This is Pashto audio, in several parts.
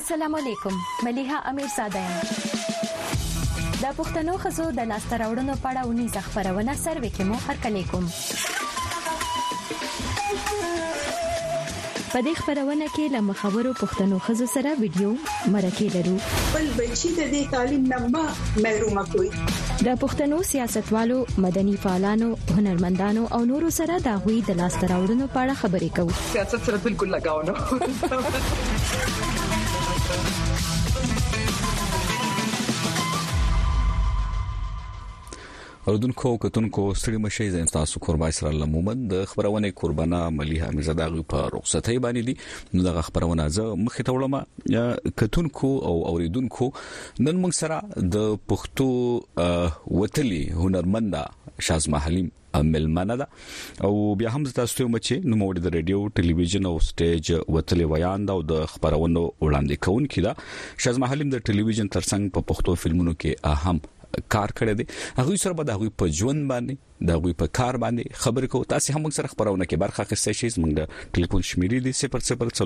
السلام علیکم مليحه امیر زاده یم د پښتنو خزو د لاسته راوړنو په اړه ونی خبرونه سروې کې مو هرکلی کوم په دې خبرونه کې له مخاورو پښتنو خزو سره ویډیو مرکه لرو بل بچی د دې تعلیم نه محروم کوي د پښتنو سیاستوالو مدني فعالانو هنرمندانو او نورو سره د غوي د لاسته راوړنو په اړه خبرې کوو سیاست سره بالکل لگاو نه اردوونکو کتونکو ستړي مشي زم تاسو قربای سره لمومن د خبرونه قربانا مليحه میزاداغي په رخصتۍ باندې دي نو د خبرونه زه مخې ته وړم کتونکو او اوریدونکو نن موږ سره د پښتو وتلي هنرمندا شازما حلیم ملمنه ده او بیا هم تاسو ته مچ نو موږ د رادیو ټلویزیون او سټیج وتلي ویان دا د خبرونو وړاندې کوونکی دا شازما حلیم د ټلویزیون ترڅنګ په پښتو فلمونو کې اهم کار کړی دی هغه سره به د هغه په ژوند باندې د هغه په کار باندې خبرې کوو تاسو هم سره خبرونه کې برخه اخیستئ شئ موږ د ټلیفون شمیرې دي 00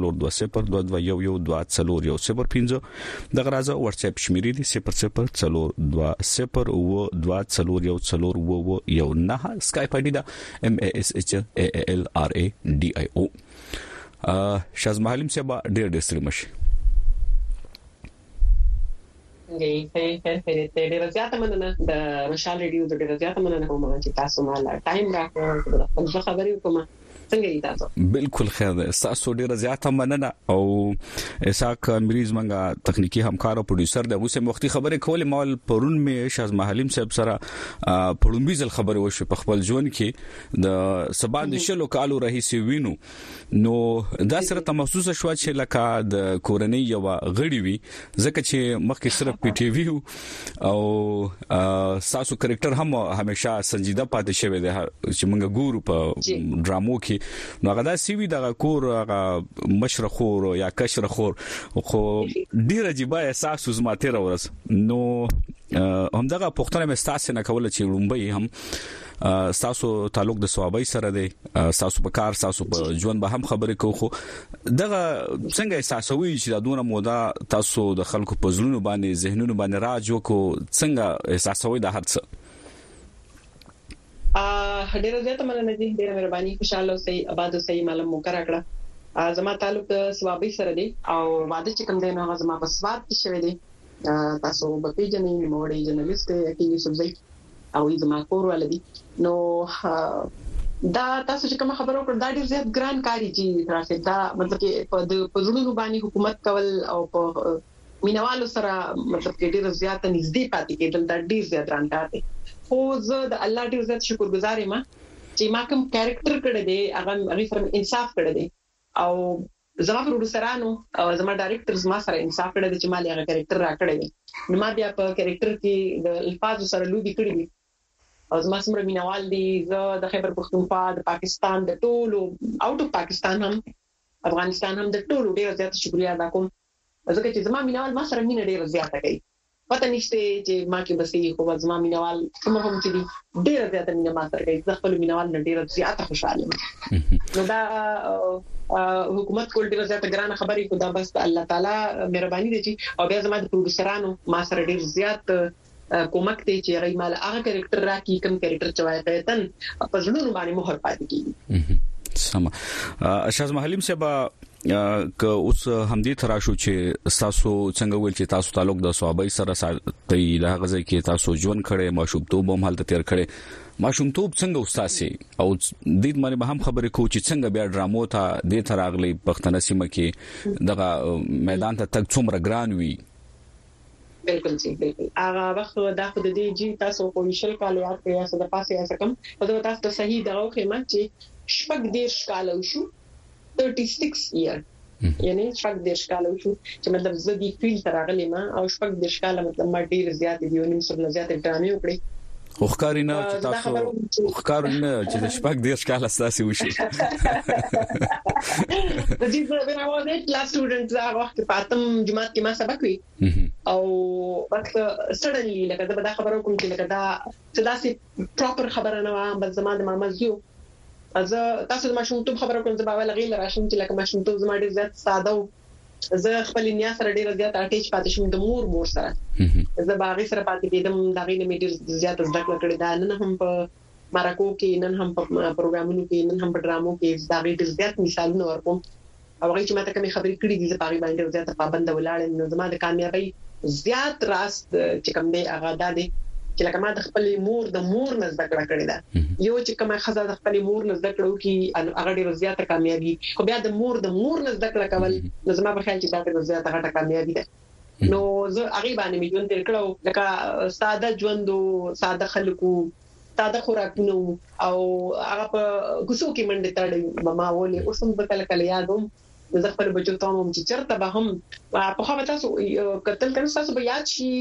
22 د غرازه واتس اپ شمیرې دي 00 سکایپ اډی دا MASHALRADIO شازما حلیم صاحب ډېر ستړي مشي ډېر زیاته مننه د مشال ریډیو د ډېر زیاته مننه کوم چې تاسو مال ټایم راکړو خپل خبرې وکم څنګه یې تاسو بالکل خیر ده تاسو ډېر زیاته مننه او اساق مریض منګه تخنیکی همکار او پروډوسر د اوسه وختي خبرې کولې مال پرون می شازما حلیم صاحب سره پړومبیزل خبرې وشو په خپل ژوند کې د سبا د شلو کالو رئیس وینو نو دا سره محسوسه شو چې لکه د کورنۍ یو غړي وي ځکه چې مخکې صرف پی ټی وی او ساسو کریکټر هم همیشه سنجیده پاتې شوی دی چې موږ ګورو په ډرامو کې نو هغه د سی وی د کور هغه مشرخور یا کشرخور خو ډیر عجیب احساس زما تیر ورس نو همدغه پښتنه مستاسه نه کوله چې لومبي هم تاسو تعلق د ثوابي سره دی تاسو په کار تاسو په ژوند به هم خبرې کوو خو دغه څنګه احساسوي چې د دونه موده تاسو د خلکو په زړونو باندې ذهنونو باندې راځو کو څنګه احساسوي د هر څه ډېر زیاته مننه دي ډېر مهرباني خوشاله اوسئ آباد اوسئ معلوم مقرره کړه زما تعلق د ثوابي سره دی او واده چې کوم دی نو زما په سواد کې شوی دی تاسو په پیژنې موړې جرنالست کې یوسف زئی او زما کور ولدي نو دا تاسو چې کوم خبرو کړ دا ډېر زیات ګران کاری چې ترافه دا مطلب کې په ځړونو باندې حکومت کول او په مینوالو سره مطلب کې ډېر زیات نږدې پاتې کېدل دا ډېر زیات ګران کار دی خو زه د الله ډېر زیات شکرګزار یم چې ما کوم کریکټر کړی دی هغه سره انصاف کړی دی او زما پروډوسرانو او زما ډایرکټرز ما سره انصاف کړی دی چې ما هغه کریکټر راکړی دی نو ما بیا په کریکټر کې د الفاظ سره لوبي کړی دي او زما سره مینوال دي زه د خیبر پختونخوا د پاکستان د ټولو اوټ اف پاکستان هم افغانستان هم د ټولو ډېر زیات شکریا ادا کوم ځکه چې زما مینوال ما سره مینه ډېر زیاته کوي پته نشته چې ما کې بسې خو زما مینوال کوم هم چې ډېر زیات مینه ما سره کوي زه خپل مینوال نه ډېر زیات خوشاله یم نو دا حکومت کول ډېر زیات ګرانه خبرې کو دا بس الله تعالی مهرباني دي چې او بیا زما د پروډوسرانو ما سره ډېر زیات کومک دی چې هغه مال هغه کریکټر راکې کوم کریکټر چوي ته په ځلونو باندې مهر پاتې کیږي سم شازما حلیم صاحب که اوس همدې تراشو چې تاسو څنګه ویل چې تاسو تعلق د ثوابي سره ساتي د هغه ځکه چې تاسو ژوند کړي ماشومتوب هم حالت تیر کړي ماشومتوب څنګه استاسي او د دې باندې هم خبرې کوو چې څنګه بیا ډرامو ته د تراغلي پښتنه سیمه کې دغه میدان ته تک څومره ګران وي بالکل صحیح بالکل هغه وخت دا خو د دې جی تاسو په ویشل کالو یا د پاسه یا څنګه په دغه تاسو صحیح دغه خیمه چې شپږ دیش کالو شو 36 year یعنی شپږ دیش کالو شو چې مطلب زه دې فیل تراغلی ما او شپږ دیش کال مطلب ما ډیر زیات دی ونیم سره زیات ډرامې وکړي خوخکارینه چې تاسو خوخکارینه چې شپږ دیش کال اساسي وشي د دې په اړه راوځي کلاس سټوډنټ هغه وخت پاتم جمعات کې ما سبق وی او وخت سډنلی لکه دا خبرو کوم چې لکه دا سداسي پراپر خبره نه و بس زما د ماما زیو از تاسو د ماشومتوب خبرو کوم چې باور لغیل راشم چې لکه ماشومتوب زما ډیر زیات ساده زه خپل نیا سره ډیر زیات اټیچ پاتې شوم د مور سره زه باغی سره پاتې کېدم دا غي نه مې ډیر زیات زده کړې ده نن هم په مارکو کې نن هم په پروګرامونو کې نن هم په ډرامو کې دا غي ډیر زیات مثالونه ورکوم او هغه چې ماته کومې خبرې کړې دي زه په باندې زیات پابند ولاړم نو زما د کامیابی زیات راست چې کوم دی هغه دا دی چې لکه ما د خپل مور نه زده کړه کړې ده یو چې کومه خزه د خپل مور نه زده کړو کې هغه ډیره زیاته کامیابی خو بیا د مور نه زده کړه کول نو زما په خیال چې دا ډیره زیاته غټه کامیابی ده نو زه هغه باندې مې ژوند تیر کړو لکه ساده ژوند او ساده خلکو ساده خوراکونه او هغه په کوڅو کې منډه تړلې ماما ولې اوس هم په کله یادوم زه خپل بچو ته هم چې چرته به هم په خو تاسو کتل کنه تاسو به یاد شي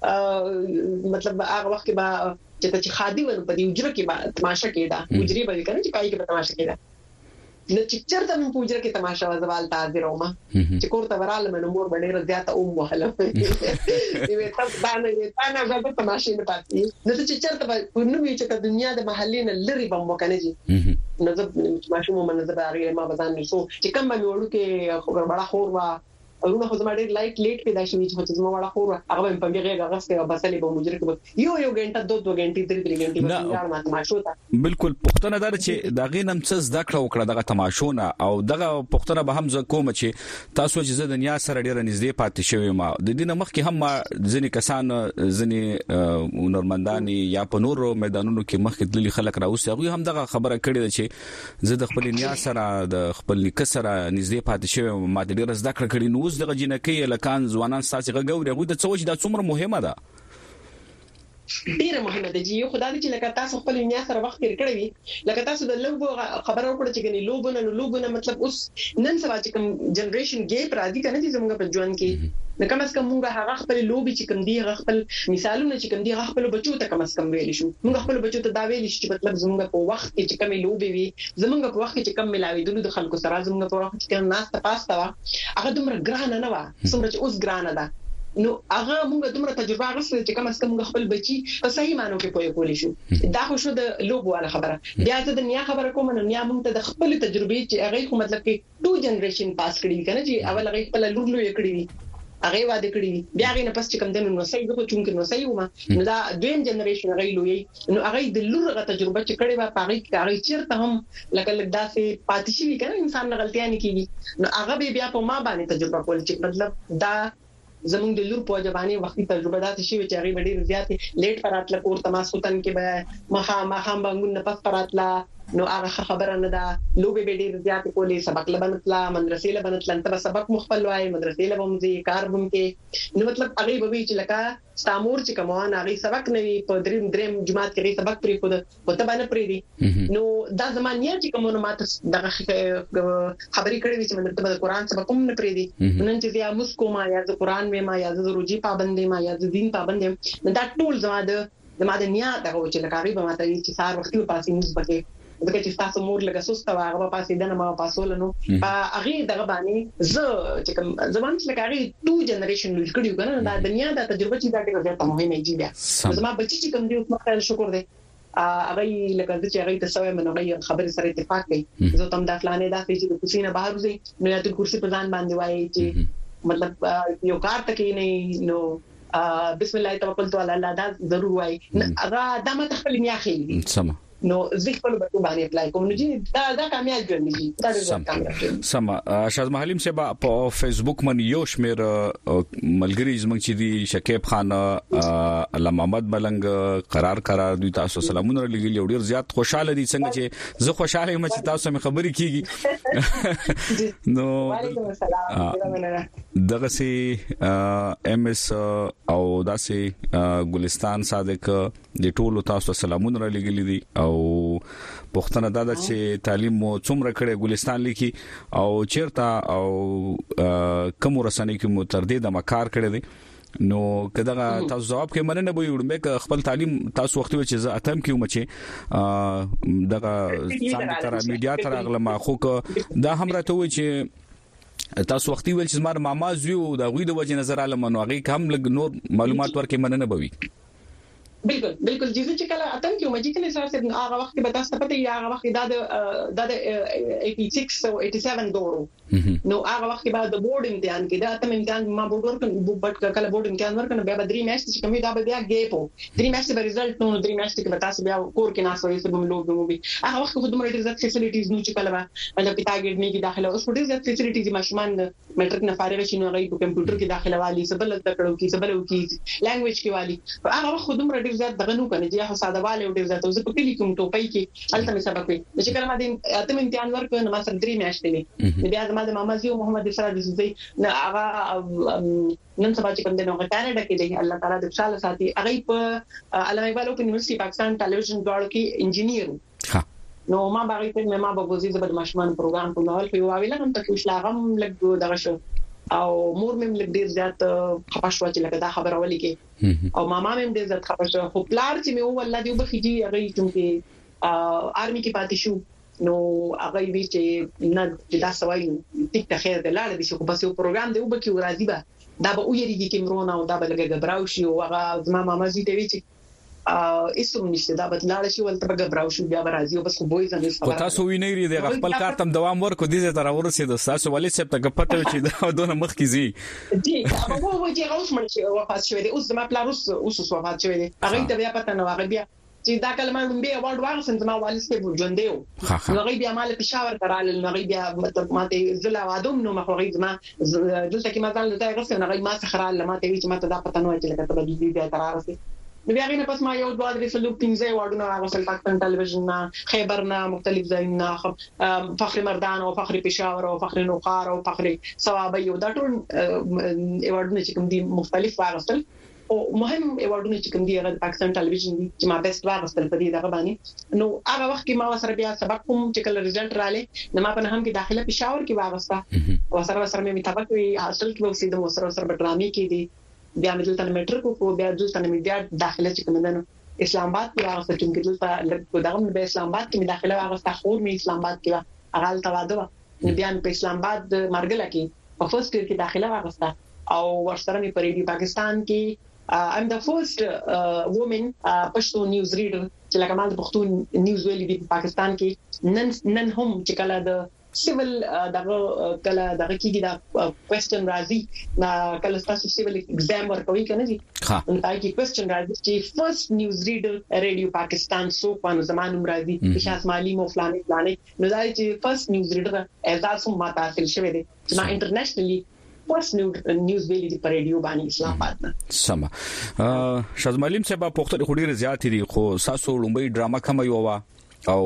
مطلب هغه وخت کې به چې خادي ونه په دې اجره کې به تماشا کېده اجري به کنه چې پای کې به تماشا کېده نو چې چرته مې په اجره کې تماشا وزوال تاسو روما چې کوړه وراله مې نور باندې رضایت او وهله یوه تاسو باندې غوډه تماشا نه پاتې نو چې چرته په نوې چې دنیا د محلي نه لري به مو کنه جی نو زه ماشوم مې نه زبر ما بزان نشو چې کوم مې وړو کې خبر بڑا خور وا ورونه خو زما ډېر لیټ پیدا شوی چې زما وړا خور هغه په میغه غسته او بسلې په مجرد کې یو غنټه 2 غنټې 3 غنټې په ما تماشو ته بالکل پښتنه دار چې دا غینم څه زده کړه وکړه دغه تماشونه او دغه پښتنه به هم ز کوم چې تاسو چې زه د دنیا سره ډېر نږدې پاتې شوی ما د دې مخ کې هم ځنې کسان ځنې نورمنداني یا په نورو میدانونو کې مخ کې دلی خلک راوځي هغه هم دغه خبره کړې ده چې زه د خپل دنیا سره د خپل کسره نږدې پاتې شوی ما ډېر زده کړه کړې نو دغه جنکې لکان ځوانان ساسي غوړي غوډه څه چې دا څومره مهمه ده ډیره مهمه ده چې یو خدای دې لکه تاسو خپل دنیا سره وخت تیر کړی وي لکه تاسو د لوبو خبرو کړو چې غني لوبونه مطلب اوس نن سبا چې کوم جنریشن ګیپ راځي کنه چې زموږ په ژوند کې نو کوم اس کوم موږ هغه خپل لوبي چې کوم دی هغه خپل مثالونه چې کوم دی هغه خپل بچو ته کوم اس کوم ویل شو موږ خپل بچو ته دا ویل شو چې مطلب زموږ په وخت کې چې کوم لوبي وي زموږ په وخت کې چې کوم ملاوي د خلکو سره زموږ په وخت کې ناس ته پاستا وا هغه دومره ګرانه نه وا څومره چې اوس ګرانه ده نو هغه موږ دومره تجربه غوښتل چې کوم اس کوم خپل بچي په صحیح مانو کې پوي کولی شو دا خو شو د لوبو والا خبره بیا د دنیا خبره کوم نو نیا موږ ته د خپل تجربه چې هغه خو مطلب کې 2 جنریشن پاس کړی کنه چې اول هغه خپل لورلو یې کړی هغه واده کړی بیا هغه نه پس چې کوم دنه نو صحیح خو چونکه نو صحیح ومه نو دا دویم جنریشن هغه لوی نو هغه د لورغه تجربه چې کړی و پاره کې هغه چیرته هم لکه داسې پاتې شي کنه انسان نه غلطیاں نه کیږي نو هغه بیا په ما باندې تجربه کول چې مطلب دا زمونږ د لور په ځبانه وختي تجربه ده چې چې هغه ډېر زیات لیټ پراتله کور تماسوتن کې به مخام بنګون نه پس پراتله نو هغه خبره نه ده لوبي به ډېر زیات کولې سبق لبنتلا مدرسې لبنتلا ته سبق مخفل وای مدرسې لبمځي کار بم کې نو مطلب هغه به چې لکه ستامور چې کومه هغه سبق نه وي په دریم جماعت کې سبق پرې خود پته باندې پرې دي نو دا زمانیا چې کومه ماته دغه خبرې کړې چې مطلب د قران سبق هم نه پرې دي نن چې یا مسکو ما یا د قران ما یا د روزي پابندې ما یا د دین پابندې دا ټول زما د نیا دغه چې لکاري به ماته چې سار وختي پاسې موږ بکې دغه چې تاسو مور لګه سوسته هغه په پاسې دنه ما پاسول نو هغه دغه باندې زه چې کوم زمان چې لکاري 2 جنریشن لږ کړیو کنه دا دنیا د تجربه چې دا ډېر مهمه دی بیا زما بچی چې کوم دی اوس مخه شکر دی هغه لکه چې هغه ته سوي منغه خبر سره اتفاق کوي زه تم د فلانه دا چې د کوسینه بهر وځي نو یا د کرسي په ځان باندې وایي چې مطلب یو کار تکې نه نو بسم الله توکلت علی الله دا ضرور وایي هغه د مت خپل میاخي سم نو ذکر په باندې اپلای کوم نو چې دا کامیاب ژوند دي دا ډېر کامیاب سم شاز محلیم سبا په فیسبوک باندې یو شمیر ملګری زمنګ چې دی شکیب خان علامه محمد ملنګ قرار دوی تاسو سلامونه لګیل ډېر زیات خوشاله دي څنګه چې زه خوشاله یم چې تاسو مې خبرې کیږي نو وعلیکم السلام دغه سي ام اس او داسې ګلستان صادق د ټولو تاسو سلامونه لګیل دي او پښتنه دا چې تعلیم مو څومره کړي ګلستان لیکي او چیرته او کوم رسنۍ کې مو تر دې د مکار کړي دي نو کداغه تاسو جواب کې مننه به وړم خپل تعلیم تاسو وخت چې زه اتم کې ومچې دغه څنګه تر میډیا تر اغلم خو دا هم راته وي چې تاسو وختي ویل چې زما ماما زوی او د غوی د وجه نظر علم نو هغه هم لګ نور معلومات ورکې مننه بوي بالکل جیسه چې کله اتمکیوماجیکل حساب سے هغه وخت کې به تاسو پته یې هغه وخت دا 86 او 87 دورو نو هغه وخت کې به د بورډ امتحان کې دا اتم امتحان ما بورډ ورکړ بټ کله بورډ امتحان ورکړ بیا به 3 میاشتې چې کومې دا به بیا ګیپو 3 میاشتې به ریزلټ نو 3 میاشتې کې به تاسو بیا کور کې ناسو یې سبم لوګ مو به هغه وخت خو دومره ډېر فیسیلیټیز نو چې کله مطلب پیټاګډ می کې داخله اوس ډېر فیسیلیټیز ماشومان میټرک نه فارغ شي نو غي په کمپیوټر کې داخله والی سبل تکړو کې سبل کې لانګویج کې والی هغه وخت دومره ډېر زیات دغه نو کنه چې هغه ساده والي ډېر زیات اوس په کلی کوم ټوپۍ کې الته می سبق وي چې کله ما دې اتم امتحان ورکړ نو ما سره 3 میاشتې وي بیا زما د ماما زیو محمد اسرا د زوی نه هغه نن سبا چې کوم د نوغه کاناډا کې دی الله تعالی د خوشاله ساتي هغه په علامه اقبال اوپن یونیورسيټي پاکستان ټلویزیون غاړو کې انجینیر نو ما باغی ته ما به وزیر زبر ماشومان پروګرام په نوال په واویل هم تک وشلاغم لګ دغه شو او مور مم لګ ډیر زیات خپاشوا چې لکه دا خبره ولي کې او ماما مم ډیر زیات خپاشوا خو پلار چې مې والله دی وبخیږي هغه چې آرمي کې پاتې شو نو هغه وی چې نه دا سوای ټیک ته خیر د لاړ دي چې په سیو پروګرام دی وبکی ورازي به دا به ویریږي کې مرونه او دا به لګ غبراو شي او هغه زما ماما زی ته وی چې ایسوم نشته دا به لاړ شي ولته به غبراو شي بیا راځي او بس خو بوې ځنه خبره تاسو وینئ د خپل کار تم دوام ورکو دي تر ورسېد تاسو ولې چې ته پته چې دا دونه مخ کې زی جی هغه وو چې اوس مړ وفات شوی دی اوس زما پلار اوس وفات شوی دی هغه ته بیا پته نه هغه بیا چې دا کلمه مې اواډ واغسن زما والد ته ژوند دیو نو هغه بیا مال پېښور ترال نو هغه بیا ماته زلا وادم نو مخوغي زما دلته کې مازال دا غوښنه هغه ما څخه لماته وی چې ماته دا پته نه چې لکه ته به بیا ترارسي بیا غینه پس ما یو دوه درې سلوک پینځه واډونه راغسل پاکستان ټلویزیون نه خیبر نه مختلف ځایونه فخر مردان او فخر پېښور او فخر نوقار او فخر ثواب یو دا ټول ایوارډونه چې کوم دي مختلف واغسل او مهم ایوارډونه چې کوم دي هغه پاکستان ټلویزیون دي چې ما بیسټ واغسل په دې دغه باندې نو هغه وخت کې ما سره بیا سبق کوم چې کله رزلټ رااله نو ما په هم کې داخله پېښور کې واغسته او سره مې تابع کې حاصل کې وسیده مو سره ډرامې کې دي بیا مې دلته میټرک کو بیا دلته مې بیا داخله چې کوم دنو اسلام آباد کې راغله چې دلته لږ دغه به اسلام آباد کې داخله راغله خو مې اسلام آباد کې هغه تواده بیا په اسلام آباد مرګله کې په فرست ایئر کې داخله راغله او ورسره مې په ریډیو پاکستان کې I'm the first woman پښتو نیوز ریډر چې لکه ما د پښتو نیوز ویلي په پاکستان کې نن هم چې کله د سیول دغه کله دغه کېږي دا کوېسچن راځي کله تاسو سیول ایگزام ورکوي کنه جی نو دا کې کوېسچن راځي چې فرست نیوز ریډر ریډیو پاکستان سو په زمانو راځي چې شاس مالی مو فلانه نو دا چې فرست نیوز ریډر اعزاز هم ماته حاصل شوی دی چې ما انټرنیشنلی پوس نیوز ویلي دی په ریډیو باندې اسلام آباد نه سم شازمالیم صاحب په وخت خوري زیات دي خو ساسو لومبي ډراما کوم یو وا او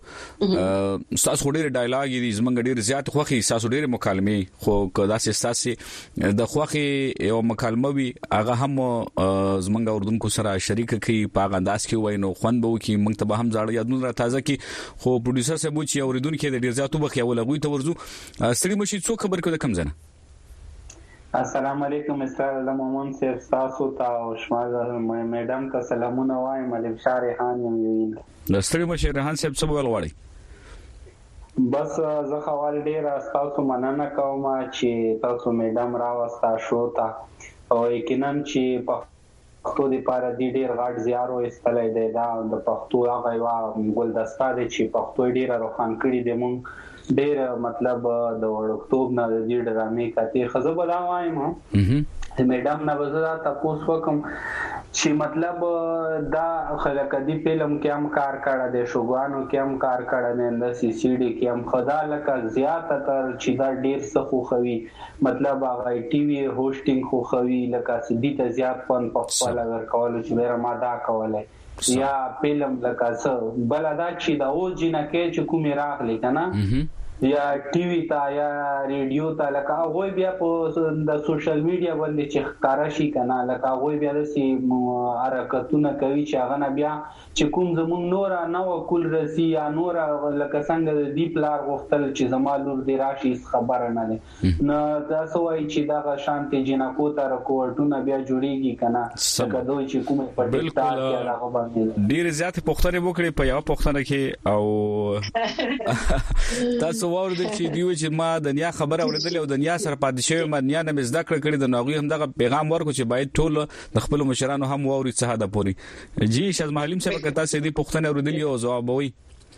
ساسو ډېر ډایلاګ دي زمونږ ډېر زیات خوخي ساسو ډېر مکالمه خو کدا ساسي د خوخي یو مکالمه وي هغه هم زمونږ اردوونکو سره شریک کی په انداز کې وای نو خوان به کی موږ ته هم ځاړ یادونه را تازه کی خو پروډوسر صاحب چې اوریدونکو د ډېر زیاتو بخي ولغوي ته ورزو ستړي مشي څو خبر کړه کم زنه السلام علیکم استاد مومن صاحب تاسو ته او شمال میډم ته سلامونه وایم ملک شاه ریحان یم ستړي مشه ریحان صاحب څه ول غواړي بس زه خوال ډیر تاسو مننه کوم چې تاسو میډم راوستا شو تا او یقینا چې پښتو د پاره ډیر غاټ زیارو استلې دی دا د پښتو هغه وا ګلدستا دی چې پښتو ډیر روخان کړي دی مونږ ډیر مطلب د اکتوبر نه د دې ډرامې کته خزه بلا وایم میډم نه وزرا تاسو وکم چې مطلب دا خلک دی فلم کې هم کار کړه د شوګانو کې هم کار کړه نه د سی سی ډي کې هم خدا لکه زیاته تر چې دا ډیر څه خوخوي مطلب هغه ټي وي هوسټینګ خوخوي لکه سدي ته زیات فن په خپل ور کول چې ډیر ماده کوله یا فلم لکه څه بل ادا چې دا او جنہ کې چې کومه راغلی کنه یا ټي وي تا یا ریډیو تا لکه هغه بیا په د سوشل میډیا باندې چې ښکارا شي کنه لکه هغه بیا د سی حرکتونه کوي چې هغه نه بیا چې کوم زمون نور نه وکول رسی یا نور لکه څنګه د دی پلار غوښتل چې زمالور دی راشي خبره نه ده نو تاسو وایي چې دا شانتي جنکو ته رکوټونه بیا جوړیږي کنه لکه دوی چې کومه پټیتا کې هغه باندې ډیر زیات پوښتنه وکړي په یو پوښتنه کې او تاسو تاسو واردل چې دیو چې ما د دنیا خبره اوریدل او دنیا سره پاتې شوی ما دنیا نه مزدا کړی د نوغي هم دغه پیغام ورکو چې باید ټول د خپل مشرانو هم واوري څه ده پوری جی شاز معلم صاحب کته سې دی پښتنه اوریدل او جواب وي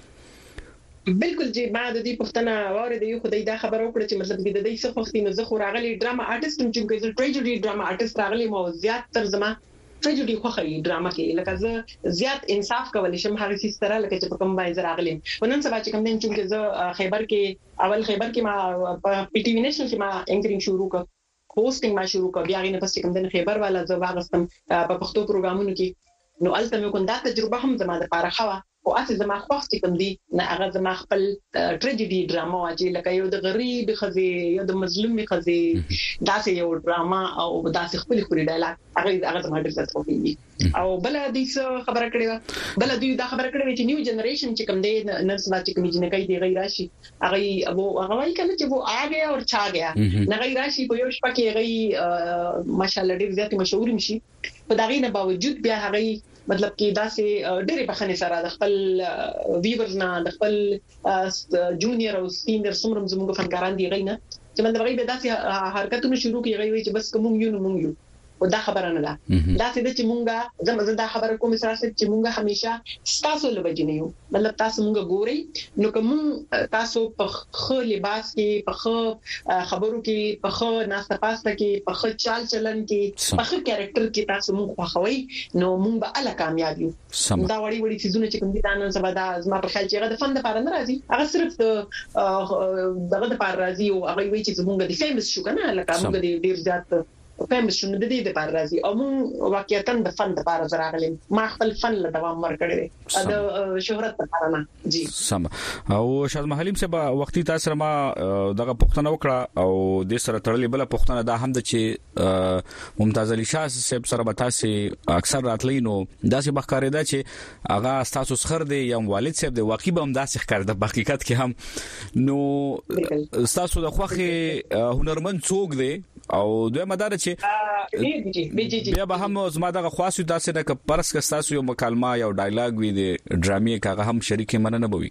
بالکل جی ما د دې پښتنه واره د یو خدای دا خبر وکړه چې مطلب د دې څه وختینو زه خو راغلی ډراما آرټیست هم چې کوم ټریجډي ډراما آرټیست راغلی مو زیات تر زما ټریجډي خوخی ډراما کې لکه زه زیات انصاف کولای شم هغه څه سره لکه چې په کوم باندې راغلی ونن سبا چې کوم دین چې زه خیبر کې ما پی ټی وی نېشنل کې ما انکرینګ شروع کړ هوسټینګ ما شروع کړ بیا غینه پس کوم دین خیبر والا زه واغستم په پښتو پروګرامونو کې نو الته مې کوم دا تجربه هم زما د پاره خوا او اته زما خوښ کوم دي نه هغه زما خپل ټریجډي ډراما واجی لکه یو د غریب خزي یو د مظلوم خزي داسې یو ډراما او داسې خپل ډایلاګ هغه زما ډېر زیات خوښیږي او بل دې خبره کړې بل دې دا خبره کړې چې نیو جنریشن چې کوم دي نرس با چې کوم جنې دی غیر راشي هغه وایي کنه چې وو آ گیا او چا گیا نه غیر راشي په یو شپه کې هغه ماشاءالله ډېر زیات مشهور شي په دغه نه باوجود بیا هغه مطلب کې داسې ډېرې بخنه سره د خپل ویورز نه د خپل جونیئر او سینیئر سمرم زموږ فنکاران دی غینه چې مطلب غي به داسې حرکتونه شروع کیږي چې بس کوم یو او دا خبره نه ده دا څه چې مونږه زموږ دا خبره کوم سره چې مونږه همیشه تاسو له بجنیو مطلب تاسو مونږه ګوري نو کوم تاسو په خو لباس کې په خو خبرو کې په خو ناسته پاسته کې په خو چال چلن کې په خو کریکټر کې تاسو مونږ خوښوي نو مونږ به اله کامیاب یو دا وړي چیزونه چې کوم دي دا نن سبا دا زما په خیال چې هغه د فن لپاره نه راځي هغه صرف دغه لپاره راځي او هغه وی چې مونږ د فیمس شو کنه لکه مونږ ډیر زیات فیمس شو د دې لپاره راځي او مون واقعیتاً د فن لپاره زراغلم ما خپل فن له دوام ورکړی د شهرت لپاره نه جی سم او شاز محلیم صاحب وختي تاسو ما دغه پښتنه وکړه او د سره تړلې بل پښتنه دا هم د چې ممتاز علي شاه صاحب سره به تاسو اکثر راتلی نو داسې بخکارې ده چې هغه تاسو سخر دی یا والد صاحب دی واقعي به هم داسې ښکار د حقیقت کې هم نو تاسو د خوخه هنرمند څوک دی او دوی مدار چې بیا به هم زما دغه خاصو داسې نه ک پرس ک تاسو یو مکالمه یا ډایلاګ وي د ډرامې کاغه هم شریک مننه بوي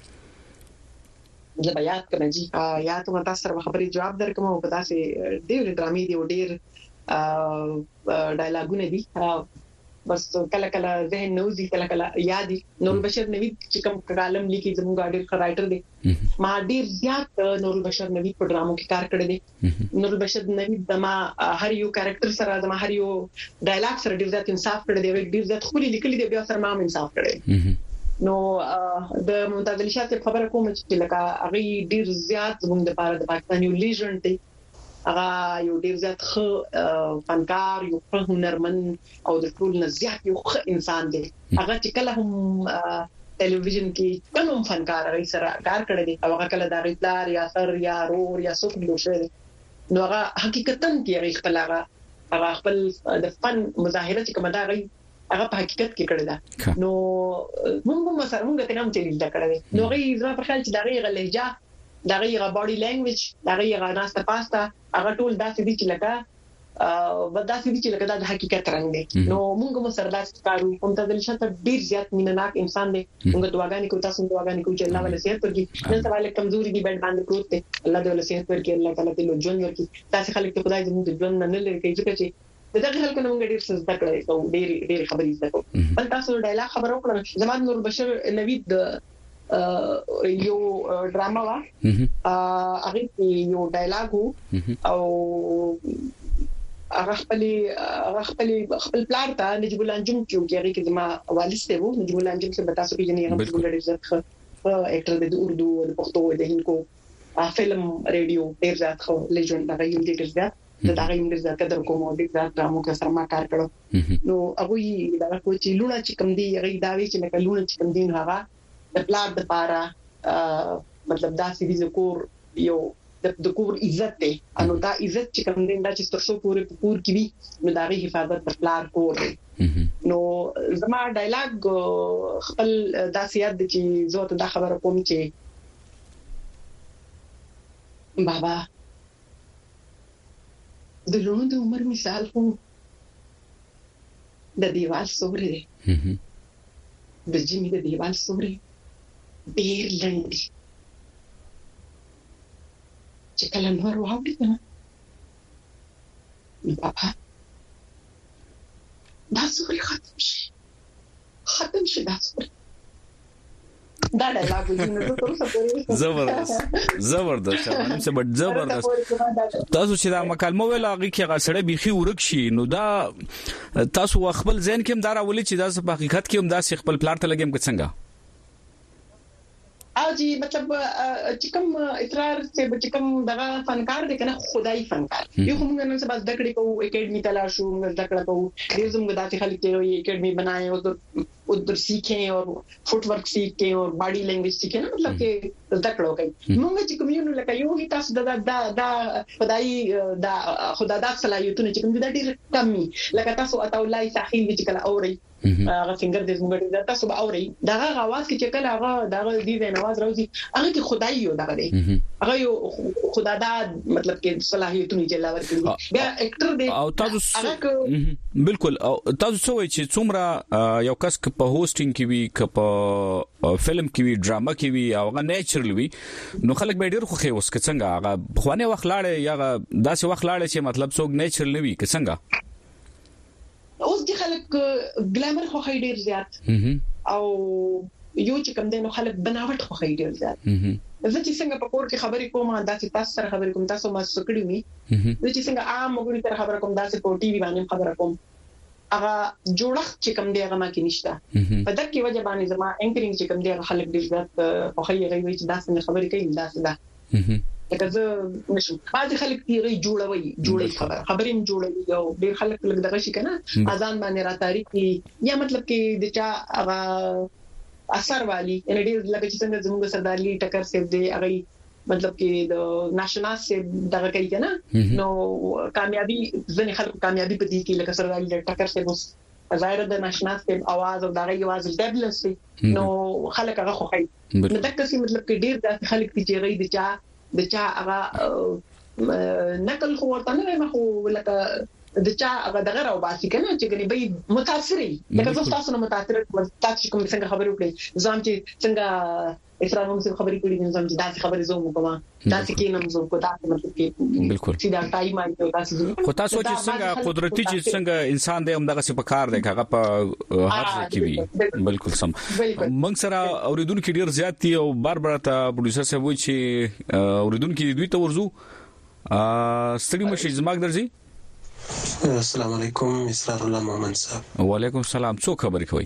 زه بیا کوم جی یا ته تاسو سره خبرې جواب درکوم او په داسې ډېر ډرامې دی او ډېر ډایلاګونه دي بس کله کله ذهن نوزي کله کله یادي نور بشر نوید چې کوم کالم لیکي زموږ ډېر رائټر دی ما ډېر زیات نور بشر نوید په ډرامو کې کار کړی دی نور بشر نوید دما هر یو کریکټر سره دما هر یو ډایلاګ سره ډېر زیات انصاف کړی دی ډېر زیات خولي لیکلي دی بیا سره ما انصاف کړی نو د ممتاز علي شاه خبره کوم چې لکه هغه ډېر زیات زموږ د پاره د پاکستان یو لیجند دی هغه یو ډیر زیات خو فنکار یو هنرمند او د ټول نه زیات یو انسان دی هغه چې کله هم ټلویزیون کې کوم فنکار هغه سره کار کړی دی هغه کله د ریپلار یا سر یا رور یا څوک لوشه نو هغه حقیقتا کې هغه خپل د فن مظاهره چې کوم دا هغه په حقیقت کې کړی دا نو موږ سره موږ ته هم چیلنج کړی نو هغه زما په خیال چې دا غي لهجه دا غي باډي لانګویج دا غي ناسته پاستا هغه ټول داسې دي چې لکه دا د حقیقت رنګ دی نو موږ مو سره داسې کارو ممتاز علي شاه ډیر زیات مینناک انسان دی موږ دعاګانې کوو تاسو دعاګانې کوو چې الله ولې صحت ورکړي نن سبا له کمزوري دی بیډ باندې پروت دی الله دې ولې صحت ورکړي الله تعالی دې ژوند ورکړي تاسو خلک ته خدای دې موږ ژوند نه لري کوي چې دغه خلکو موږ ډیر څه زده کړی او ډیر خبرې زده کوو بل تاسو ډایلاګ خبرو کړم زمان نور بشر نوید یو ډراما وا هغه یو ډایلاګ او هغه خپل پلان ته نجیب الله انجم چې هغه کې زما والد ته وو نجیب الله انجم څخه تاسو پیژنې هغه څنګه ډېر ځکه اکټر د اردو او پښتو د هندکو فلم ریډیو ډېر ځات خو لیجند هغه یو ډېر ځات دا هغه ډېر ځات قدر کوم او ډېر ځات ډرامو کې سره ما کار کړو نو هغه دا کو چې لونه چې کم دی هغه دا وی چې نه لونه چې کم دی هغه د پلان د پاره مطلب دا سې دي کور یو د کور عزت ته انو دا عزت چې کوم دین دا چې ترڅو پورې کور کې وي نو دا غي حفاظت پر پلان کور نو زما ډایلاګ خپل دا سیاد چې زه ته دا خبره کوم چې بابا د لونو د عمر مثال خو د دیوال سوري دی د جمی د دیوال سوري ډیر لنډي چې کله نور واوړي کنه بابا دا څومره ختم شي دا څومره دا ډایلاګ وینم نو تاسو پورې زبردست شمنم څه بد زبردست تاسو چې دا مکالمه ویل هغه کې غسړې بيخي ورک شي نو دا تاسو خپل ذهن کې هم دا راولي چې دا په حقیقت کې هم دا خپل پلان ته لګیم څنګه اجي مطلب چې کوم اقرار چې کوم دغه فنکار دي کنه خدای فنکار یو هم نن څه بس دکړې کو اکیډمي تلاشو موږ دکړه کو ډیر زموږ داتې خلک ته یو اکیډمي بنائے उधर सीखें और फुटवर्क सीखें और बॉडी लैंग्वेज सीखें ना मतलब के दकड़ो कई मंगे ची कम्युनिटी लका यो ही तास दा खुदाई दा खुदा दा सलाहियतونه چې کوم د ډیر کمی لکه تاسو اتاولای صحیح چې کله اوري هغه څنګه د زموږ د تاسو به اوري دا غواز کې چې کله هغه دا دی د نواز راوځي هغه کې خدای یو دا دی هغه یو خدا دا مطلب کې صلاحیتونه چې لاور کړی بیا اکټر دی او تاسو بالکل او تاسو څه چې څومره یو کس په هوستینګ کې وی په فلم کې وی ډراما کې وی او هغه نیچرل وی نو خلک به ډیر خوخي اوس څنګه هغه بخوانه وخت لاړې یا داسې وخت لاړې چې مطلب څوک نیچرل نه وی څنګه اوس دي خلک ګلامر خوخي ډیر زیات او یو چې کوم دینو خلک بناوټ خوخي ډیر زیات زه چې څنګه په کور کې خبرې کوم دا چې تاسو سره خبرې کوم تاسو ما سکړی می زه چې څنګه عام وګړي سره خبرې کوم دا چې په ټي وي باندې خبرې کوم هغه جوړښت چې کوم دی هغه ما کې نشته په دغه وجه باندې زما انکرینګ چې کوم دی هغه خلک ډیر زیات خوخي غوي چې تاسو نه خبرې کوي دا څه ده لکه زه نشم بعض خلک تیری جوړوي خبرې جوړوي او ډیر خلک لږ دغه شي کنه اذان باندې را تاریخي یا مطلب کې د چا هغه اثر والی ان ډیر لکه چې څنګه زموږ سردارلی ټکر سیب دی هغه مطلب کې د ناشنا سے دغه کوي کنه نو کامیابی ځنې خلک کامیابی په دې کې لکه سردارلی ټکر سیب اوس ظاهر د ناشنا سے आवाज او دغه आवाज ډبلس نو خلک هغه خوخي نو دغه څه مطلب کې ډیر د خلک چې غي د چا هغه نقل خو ورته نه مخ لکه د چا هغه دغه راو باسي کنه چې ګنې به متاثرې لکه تاسو نه متاثر تاسو کوم څنګه خبرې وکړي ځم چې څنګه اسلام هم څه خبرې کړې دي ځم چې داسې خبرې زوم کوم داسې کې نم زوم کو داسې مطلب کې بالکل چې دا ټایم آیته داسې خو تاسو چې څنګه قدرتي چې څنګه انسان دی هم دغه څه په کار دی هغه په هر ځای کې وي بالکل سم موږ سره اوریدونکو ډیر زیات دي او بار ته پروډوسر صاحب وایي چې اوریدونکو دوی ته ورزو ستړي مشه زماګ درځي السلام علیکم اسرار الله محمد صاحب وعلیکم السلام څو خبرې کوي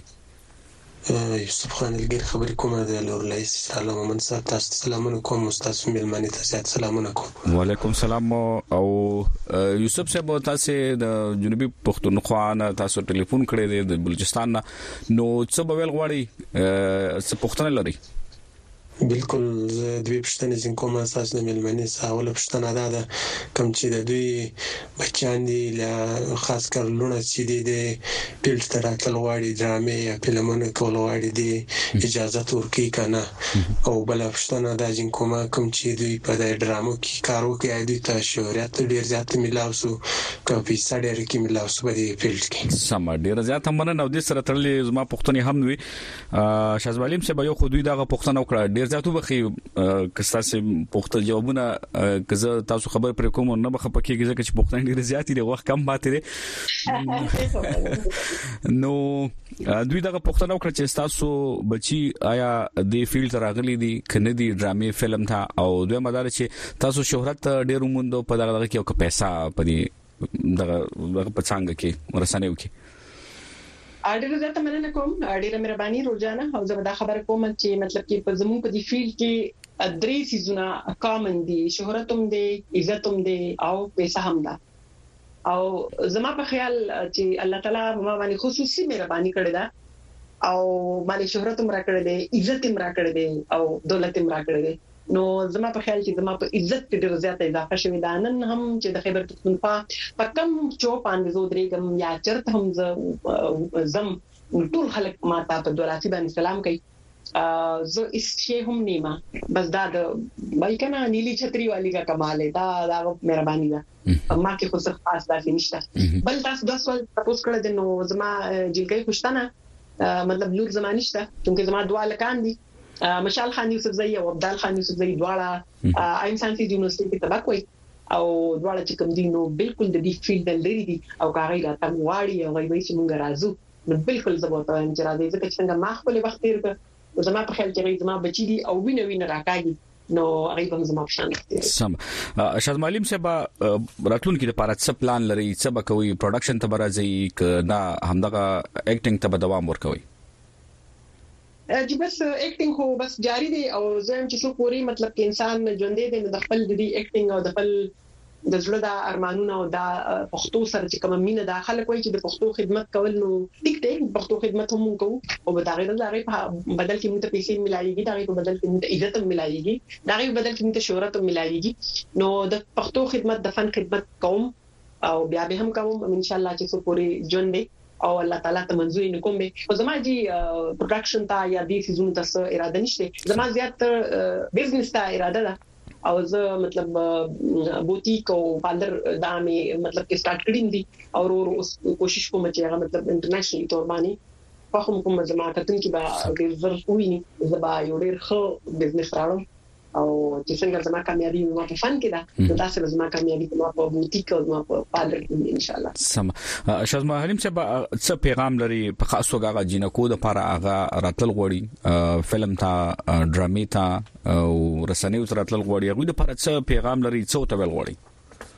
یوسف خان الګر خبرې کوم د لورلای اسرار الله محمد صاحب تاسو سلامونه کوم استاد ملمنې تاسو سلامونه کوم وعلیکم السلام او یوسف صاحب تاسو د جنوبي پښتونخوا نه تاسو ټلیفون کړی دی د بلوچستان نه نو څه به ویل غواړي څه پښتنه لري بالکل دوی پښتنې زین کومه اساس د ملمنې ساول پښتنه ده کوم چې د دوی بچان دي له خاص کر لونه چې دي د پیل تر اکل واړي ډرامې یا فلمونه کول واړي دي اجازه تورکی کنه او بل پښتنه د زین کومه کوم چې دوی په د ډرامو کې کارو کې اېدي ته شهرت ډیر زیات ملاوسو کافي سړی کې ملاوسو په دې فیلډ کې سم ډیر زیات هم نه نو د سره ترلې زما پښتني هم وي شازمالیم سے به یو خو دوی دغه پښتنه وکړه زاتو بخي کستاسه پوښتنه جوابونه کزه تاسو خبر پر کوم نه بخ پکې کېږي چې پوښتنه ډیره زیاتې دی وخت کم پاتې دی نو دوی دغه پوښتنه وکړه چې تاسو بچي آیا د فیلډ راغلي دي کنه دي ډرامې فلم تھا او دوی مدار چې تاسو شهرت ډیر موندو په دغه کې او پیسې په دې دغه په څنګه کې ورسانه وکي اړیر زته مننه کوم اړیر مهرباني روزانه او زه دا خبر کوم چې مطلب کې په زموږ په دې فیلډ کې درې سيزونه کامن دي شهرت هم دي عزت هم دي او پیسې هم ده او زما په خیال چې الله تعالی ما باندې خصوصي مهرباني کړې ده او باندې شهرت هم راکړې ده عزت هم راکړې ده او دولت هم راکړې ده نو زما په خیال چې زما په عزت کې ډېر زیات اضافه شوې ده نن هم چې د خیبر پختونخوا په کم چوپ باندې زو درېګم یا چرته هم زم ټول خلک ماته په دولتي باندې سلام کوي زه اس شی هم نیمه بس دا د بای کنه نیلی چھتری والی کا کمال ہے دا مهرباني ده ما کې خو څه خاص داسې نشته بل تاسو د سوال تاسو کړه نو زما جلګي خوشتنه مطلب لور زمانشته چې زما دعا لکان دي مشال خان یوسفزئی او عبدال خان یوسفزئی دواړه ایم ساينسز یونیورسيټي کې تباکوي او دواړه چې کوم دي نو بالکل د دې فیلډ لري دي او کاغی راته واړی او وایي چې مونږ راځو نو بالکل زبوته ان چې راځي ځکه چې څنګه ما خپل وخت تیر کړ زما په خیال کې زما بچی دي او وینه راکاږي نو هغه هم زما په شان دي سم شاذ معلم صاحب راتلون کې د پاره څه پلان لري څه به کوي پروډکشن ته راځي ک دا همدغه اکټینګ ته دوام ورکوي چې بس اکټینګ هو بس جاری دی او زم چې څو پوری مطلب کې انسان ژوندې دی د خپل د اکټینګ او د خپل د زړه د ارمانونو او د پښتو سره چې کوم مینه د خلک وایي چې د پښتو خدمت کول نو ټیک دی پښتو خدمت هم کوو او به دا غیر په بدل کې موږ ته پیسې ملایږي دا غیر په بدل کې موږ ته عزت ملایږي دا غیر په بدل کې موږ ته شهرت ملایږي نو د پښتو خدمت د فن خدمت کوم او بیا به هم کوم ان شاء الله چې څو پوری ژوندې او الله تعالی ته منظور نکوم به او زما جی پروډکشن تا یا دې سيزون ته اراده نشته زما زیات بزنس ته اراده ده او زه مطلب بوتیک او پالر دامه مطلب کې سٹارټ کړم دي او کوشش کوم چې هغه مطلب انټرنیشنل تور باندې په کوم زما کتن کې به ډیر زر ویني زبا یو ډیر ښه بزنس راوړم او چې څنګه زما کامیابی نو په فن کې ده نو تاسو زما کامیابی په بوتیک او په پالر کې ان شاء الله سم شاذ معلم صاحب څه پیغام لري په خاصو غاغه جنکو د لپاره هغه راتل غوړي فلم ته ډرامې ته او رسنیو ته راتل غوړي هغه د لپاره څه پیغام لري څه ته ویل غوړي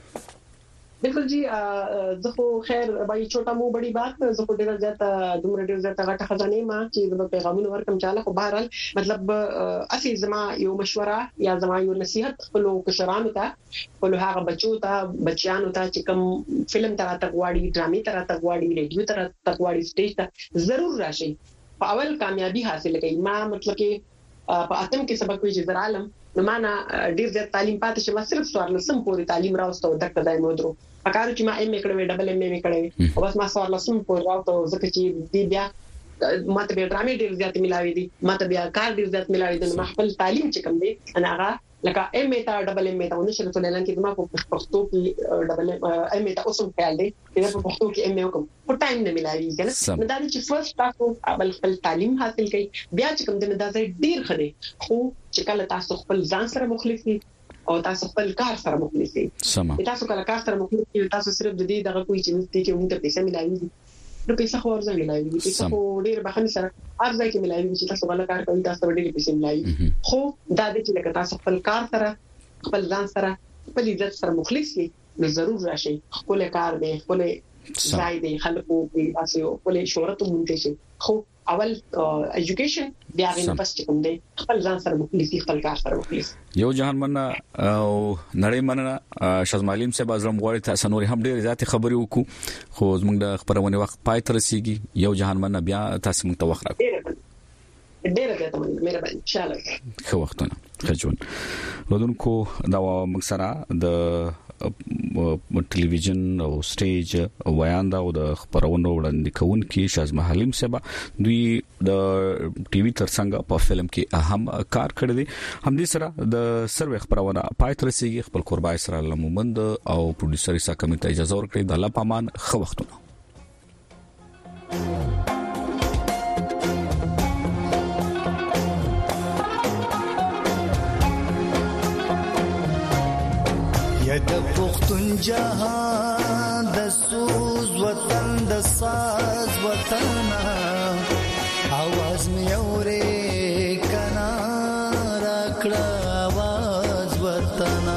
बिल्कुल जी زه خیر بای छोटा مو بڑی بات زه کو ډیر زیاته دومره ډیر زیاته غټه خزانه ما چې د پیغامونو ورکم چاله خو بهرال مطلب اسی زما یو مشوره یا زما یو نصيحت خپل کشرانو ته خپل هغه بچو ته بچیانو ته چې کوم فلم ته راټغواړي ډرامې ته راټغواړي ریډیو ته راټغواړي سټیج ته ضرور راشي په اول کامیابی حاصل کړئ ما مطلب کې په اتم کې سبق وی چې زرالم نو معنا ډیر زیات تعلیم پاتې شم صرف سوار لسم پورې تعلیم راوستو دغه دای مو درو پکاره چې ما ایم کړو ډبل ایم کړو او بس ما سوار لسم پورې راوستو ځکه چې دی بیا ماته به ډرامې ډیر زیات ملاوي دي ماته بیا کار ډیر زیات ملاوي دي ما خپل تعلیم چې کوم دی انا هغه لکه ایم تا ډبل ایم ته ونشره ټولنه کې ما په پښتو کې ډبل ایم ته اوسم خیال دی چې په پښتو کې ایم کوم په ټایم نه ملاوي کنه نو دا چې فرست تاسو خپل تعلیم حاصل کړئ بیا چې کوم د دا ډیر خدي خو چې کله تاسو خپل ځان سره مخلص دي او تاسو خپل کار سره مخلص دي تاسو کله کار سره مخلص دي تاسو صرف د دې دغه کوئی چې مستي کې موږ ته پیسې ملاوي دي نو پیسې خو ورځي ملاوي دي پیسې خو ډیر بخښنه سره ارزای کې ملاوي چې تاسو غلا کار کوي تاسو ډیر پیسې ملاوي خو دا د چې لکه تاسو خپل کار سره خپل ځان سره خپل عزت سره مخلص دي نو ضرور راشي خپل کار دی خپل ځای دی خلکو په تاسو خپل شهرت مونږ شي خو اول ایجوکیشن بیا غوښتل پس کوم دی خپل ځان سره مخلص خپل کار سره مخلص یو جهان مننه او نړۍ مننه شاذ معلم صاحب اعظم غواړي تاسو نور هم ډېر زیات خبرې وکړو خو زموږ د خبرونه وخت پای ته رسیدي یو جهان مننه بیا تاسو موږ ته وخت راکړئ ډېر زیات مهرباني ان شاء الله خو وختونه خجون لودونکو دا مکسره د ټلویزیون او سټیج ویاندا او د خبرونو وړاندې کوونکي شاذ معلم صاحب دوی د ټي وي ترڅنګ په فلم کې اهم کار کړی دی هم دې سره د سروي خبرونه پای تر رسیدي خپل قربای سره لمومند او پروډوسر یې ساکمه ته اجازه ورکړي د الله پامان خو وختونه د پختون جهان د سوز وطن د ساز وطن आवाज مې اورې کنا راکړه आवाज وطن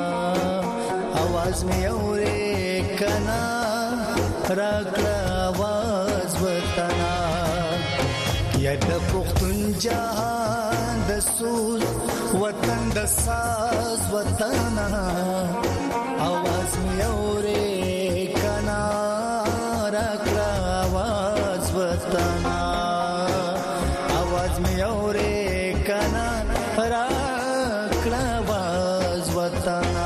आवाज مې اورې کنا راکړه आवाज وطن یا د پختون جهان د سوز وطن د ساز وطن आवाज में औरे कना रखरा आवाज वतना आवाज में औरे कना रखरा आवाज वतना